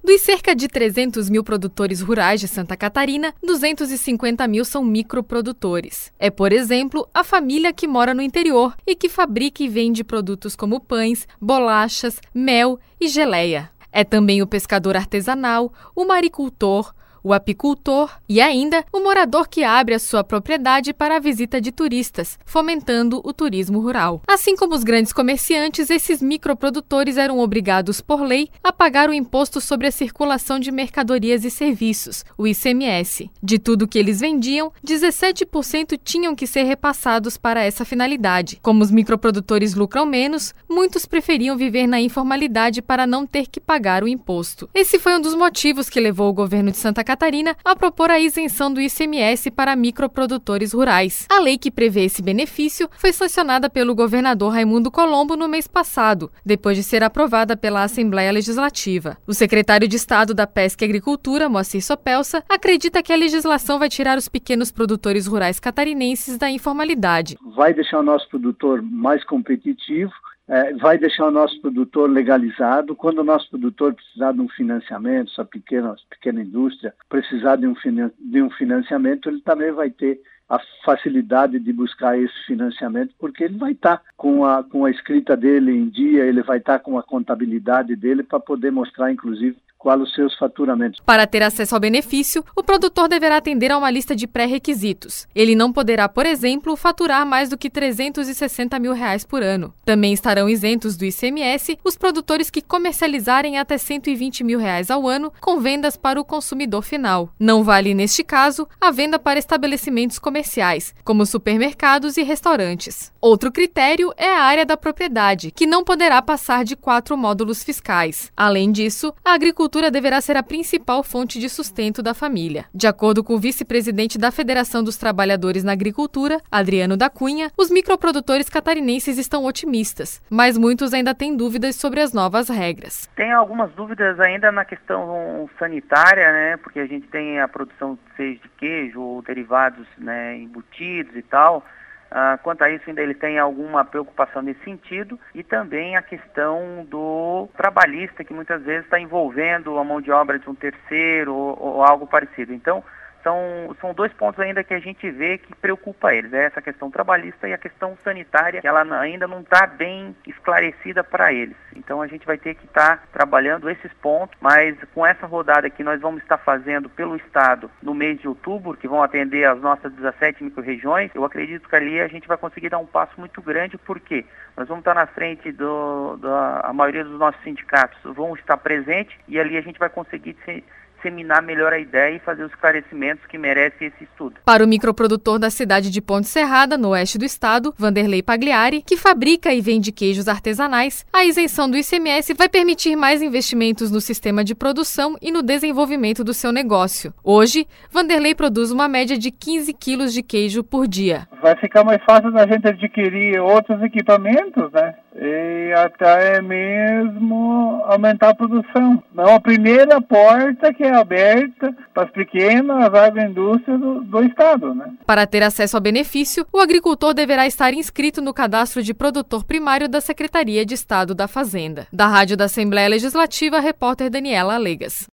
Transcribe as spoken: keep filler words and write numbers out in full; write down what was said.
Dos cerca de trezentos mil produtores rurais de Santa Catarina, duzentos e cinquenta mil são microprodutores. É, por exemplo, a família que mora no interior e que fabrica e vende produtos como pães, bolachas, mel e geleia. É também o pescador artesanal, o maricultor, o apicultor e ainda o morador que abre a sua propriedade para a visita de turistas, fomentando o turismo rural. Assim como os grandes comerciantes, esses microprodutores eram obrigados por lei a pagar o Imposto sobre a Circulação de Mercadorias e Serviços, o I C M S. De tudo que eles vendiam, dezessete por cento tinham que ser repassados para essa finalidade. Como os microprodutores lucram menos, muitos preferiam viver na informalidade para não ter que pagar o imposto. Esse foi um dos motivos que levou o governo de Santa Catarina a propor a isenção do I C M S para microprodutores rurais. A lei que prevê esse benefício foi sancionada pelo governador Raimundo Colombo no mês passado, depois de ser aprovada pela Assembleia Legislativa. O secretário de Estado da Pesca e Agricultura, Moacir Sopelsa, acredita que a legislação vai tirar os pequenos produtores rurais catarinenses da informalidade. Vai deixar o nosso produtor mais competitivo, É, vai deixar o nosso produtor legalizado. Quando o nosso produtor precisar de um financiamento, sua pequena, pequena indústria precisar de um, de um financiamento, ele também vai ter a facilidade de buscar esse financiamento, porque ele vai estar com a, com a escrita dele em dia, ele vai estar com a contabilidade dele para poder mostrar, inclusive, quais os seus faturamentos. Para ter acesso ao benefício, o produtor deverá atender a uma lista de pré-requisitos. Ele não poderá, por exemplo, faturar mais do que trezentos e sessenta mil reais por ano. Também estarão isentos do I C M S os produtores que comercializarem até cento e vinte mil reais ao ano com vendas para o consumidor final. Não vale, neste caso, a venda para estabelecimentos comerciais, como supermercados e restaurantes. Outro critério é a área da propriedade, que não poderá passar de quatro módulos fiscais. Além disso, a agricultura A agricultura deverá ser a principal fonte de sustento da família. De acordo com o vice-presidente da Federação dos Trabalhadores na Agricultura, Adriano da Cunha, os microprodutores catarinenses estão otimistas, mas muitos ainda têm dúvidas sobre as novas regras. Tem algumas dúvidas ainda na questão sanitária, né? Porque a gente tem a produção seja de queijo ou derivados, né, embutidos e tal. Ah, quanto a isso, ainda ele tem alguma preocupação nesse sentido, e também a questão do trabalhista, que muitas vezes está envolvendo a mão de obra de um terceiro ou, ou algo parecido. Então, são, são dois pontos ainda que a gente vê que preocupa eles, é essa questão trabalhista e a questão sanitária, que ela ainda não está bem esclarecida para eles. Então a gente vai ter que estar tá trabalhando esses pontos, mas com essa rodada que nós vamos estar fazendo pelo Estado no mês de outubro, que vão atender as nossas dezessete micro-regiões, eu acredito que ali a gente vai conseguir dar um passo muito grande, porque nós vamos estar na frente do, da a maioria dos nossos sindicatos, vão estar presentes, e ali a gente vai conseguir se disseminar melhor a ideia e fazer os esclarecimentos que merece esse estudo. Para o microprodutor da cidade de Ponte Serrada, no oeste do estado, Vanderlei Pagliari, que fabrica e vende queijos artesanais, a isenção do I C M S vai permitir mais investimentos no sistema de produção e no desenvolvimento do seu negócio. Hoje, Vanderlei produz uma média de quinze quilos de queijo por dia. Vai ficar mais fácil da gente adquirir outros equipamentos, né? E até mesmo aumentar a produção. Não, a primeira porta que é aberta para as pequenas agroindústrias do, do estado, né? Para ter acesso ao benefício, o agricultor deverá estar inscrito no cadastro de produtor primário da Secretaria de Estado da Fazenda. Da Rádio da Assembleia Legislativa, repórter Daniela Alegas.